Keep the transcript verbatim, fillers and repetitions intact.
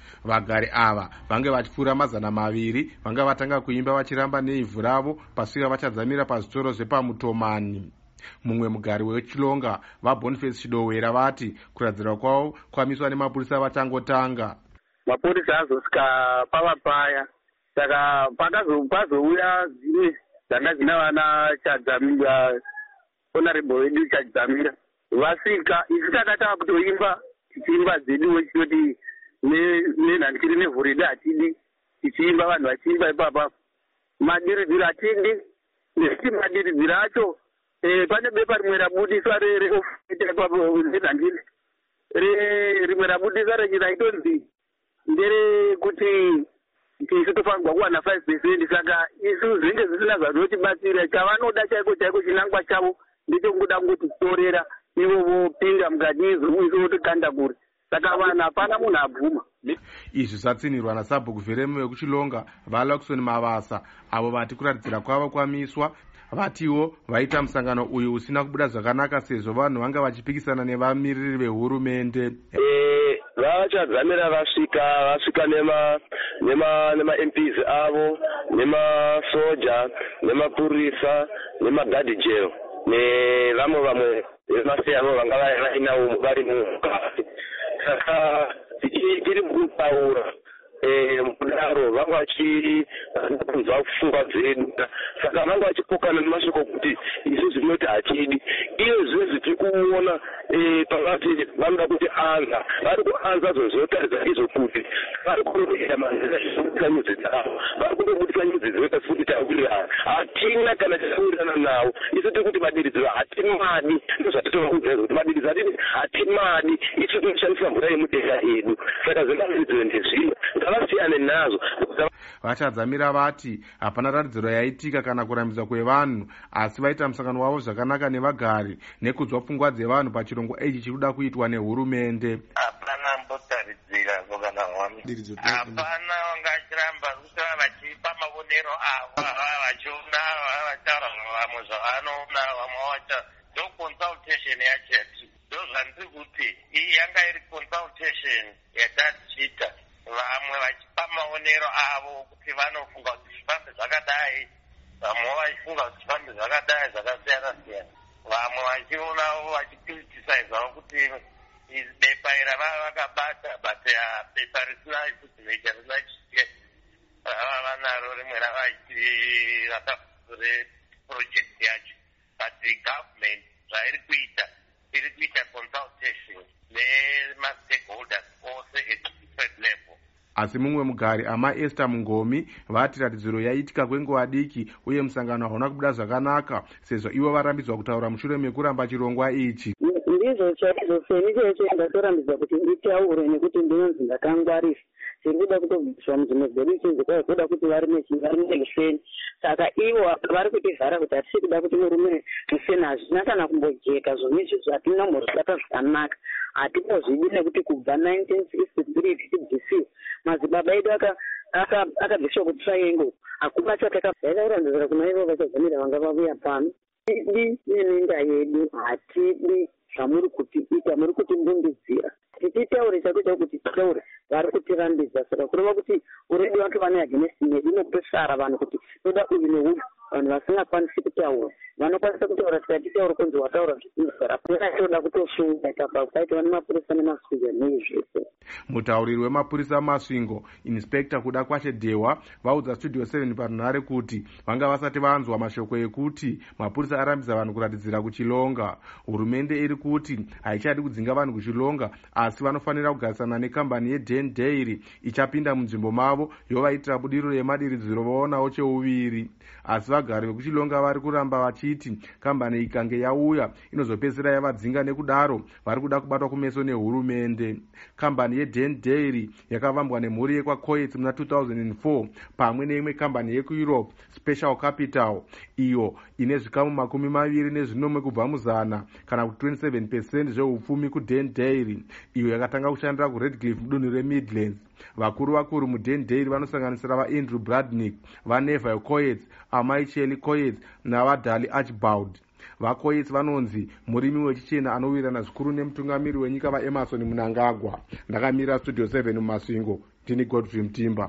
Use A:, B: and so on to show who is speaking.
A: Vagari ava vange vachipfuura mazana maviri vanga vatanga kuimba vachiramba neivhu ravo pasvika vachadzamira pazvitoro zvepamutomani. Mumwe mugari wechilonga vaBoniface Chidowera vati kuradzira kwavo kwamiswa nemapurisa vachangotanga.
B: Mapurisa azosvika pava paya saka pakazouya dzimwe dzanga dzina vana Chadzamira, honorable wedu Chadzamira vasvika isu takataka kutoimba tichiimba dzedu wechitoti nenhandikiri nevhuridi hatidi tichiimba vanhu vachiimba ipapa madiridziro hatidi nekuti madiridziro acho pane bepa rimwe rabudiswa renhandikiri rimwe rabudiswa rechiraitonzi nderekuti isu tofanirwa kuwana five percent saka isu zvinenge zvisina zvazvotibatsira chavanoda chaiko chaiko chinangwa chavo ndechekuda kungotitorera ivo vopinda mukati izo isu votokanda kuri saka vanhu hapana munhu abvuma.
A: Izvi zvatsinirwa naSabhuku Veremu vekuchilonga vaLaukson Mavasa avo vati kuratidzira kwavo kwamiswa vatiwo vaita musangano uyu usina kubuda zvakanaka sezvo vanhu vanga vachipikisana nevamiriri vehurumende.
C: Eh vachadzamira vasvika vasvika nema nema nema M Ps avo nemasoja nemapurisa nemagadi jail nevamwe vamwe vemasiyano vanga vainawo vari mukati. Saka tichiri mukutaura mudaro vanga vachikunzwa pfungwa dzedu saka vanga vachipokana nemashoko kuti isu zvinoti hachidi iyo zvinezvi tiri kuona pakati vanoda kuti anza vari kuanza zvozotaridza izvo kuti vari kunoita manzira zvinobudzisa nyudzi dzavo vari kundobudzisa nyudzi dzinoita futi tawirirana hatina kana chawirirana nawo isu tiri kuti madiridziro hatimadi ndozvatitovakudzaiza kuti madiridziro atini hatimadi isu tinoshandisa mvura yemudenga edu saka zvemadiridziro ndezvino ngavasiyane nazo.
A: Vachadzamira vati hapana ratidziro yaitika kana kurambidza kwevanhu asi vaita musangano wavo zvakanaka nevagari nekunzwa pfungwa dzevanhu pachirongwa ichi chirikuda kuitwa nehurumende.
D: Hapana mbotaridzira kana hwami hapana vangachiramba kuti vachipa mavonero avo vachiona vataura vamwe zvavanoona vamwe vacha ndo consultation yacho yati ndo zvandiri kuti iyi yanga iri consultation yatatichiita vamwe vachipa maonero avo kuti vanofunga kuti zvifambe zvakadai vamwe vachifunga kuti zvifambe zvakadai zvakasiyana siyana vamwe vachionawo vachikritisaizawo kuti bepa ira vava vakabata but bepa risina kudzinoita risina chiite vava vanaro rimwe reprojekti yacho but the government zvairi kuita iri kuita consultation nemastakeholders ose at different level.
A: Asi mumwe mugari ama Esther Mungomi vati ratidziro yaitika kwenguva diki uye musangano hauna kubuda zvakanaka sezvo ivo varambidzwa kutaura mushure mekuramba chirongwa ichi.
E: Ndizvo chaizvo seni cheche ndatorambidza kuti nditaure nekuti ndinonzi ndakangwarira tiri kuda kutobviswa mudzimwe dzedu ichidzi kwai kuda kuti vari nemuseni saka ivo vari kutivhara kuti hatisi kuda kuti murume museni hazvina kana kumbojeka zvona izvizvo hatina mhorosata zvakanaka hatinozvidi nekuti kubva nineteen sixty-three tichibvisiwa madzibaba edu akabviswa kutriangle hakuna chatakavairauranzira kuna ivo vachadzamira vanga vavuya pano tidi neminda yedu hatidi zvamuri kutiita muri kutimbundidzira tichitaure chako chako kuti titaure vari kutirambidza saka kureva kuti uredi vantu vane against medu inotosara vanhu kuti toda uyu neuyu vanhu vasingakwanisi kutaura vanokwanisa kutaura tikatitaura kunzi wataura zvisinzara toda kutosunga kapa paita vane mapurisa nemasvingo neizvese.
A: Mutauriri wemapurisa masvingo inspector kuda kwashe Dewa vaudza Studio seven parunhare kuti vanga vasati vanzwa mashoko ekuti mapurisa arambidza vanhu kuratidzira kuchilonga. Hurumende iri kuti haichadi kudzinga vanhu kuchilonga asi vanofanira kugarisana nekambani yeDen Dairy ichapinda munzvimbo mavo yovaitira budiro yemadiridziro vaonawo cheuviri. Asi vagari vekuchilonga vari kuramba vachiti kambani ikange yauya inozopedzisira yavadzinga nekudaro vari kuda kubatwa kumeso nehurumende. Kambani yeDen Dairy yakavambwa nemhuri yekwaCoets muna two thousand four pamwe neimwe kambani yekuEurope Special Capital iyo ine zvikamu makumi maviri nezvinomwe kubva muzana kana kuti twenty-seven percent zveupfumi kuDen Dairy iyo yakatanga kushandira kuRedcliffe mudunhu reMidlands. Vakuru vakuru muDen Dairy vanosanganisira vaAndrew Bradnick, vaNeville Coates, Amai Shelley Coates navaDali Archibald. vakoits vanonzi murimi wechichena anowirirana zvikuru nemutungamiri wenyika vaemarson Mnangagwa. Ndakamira studio seven mumasvingo, ndini Godfrey Mutimba.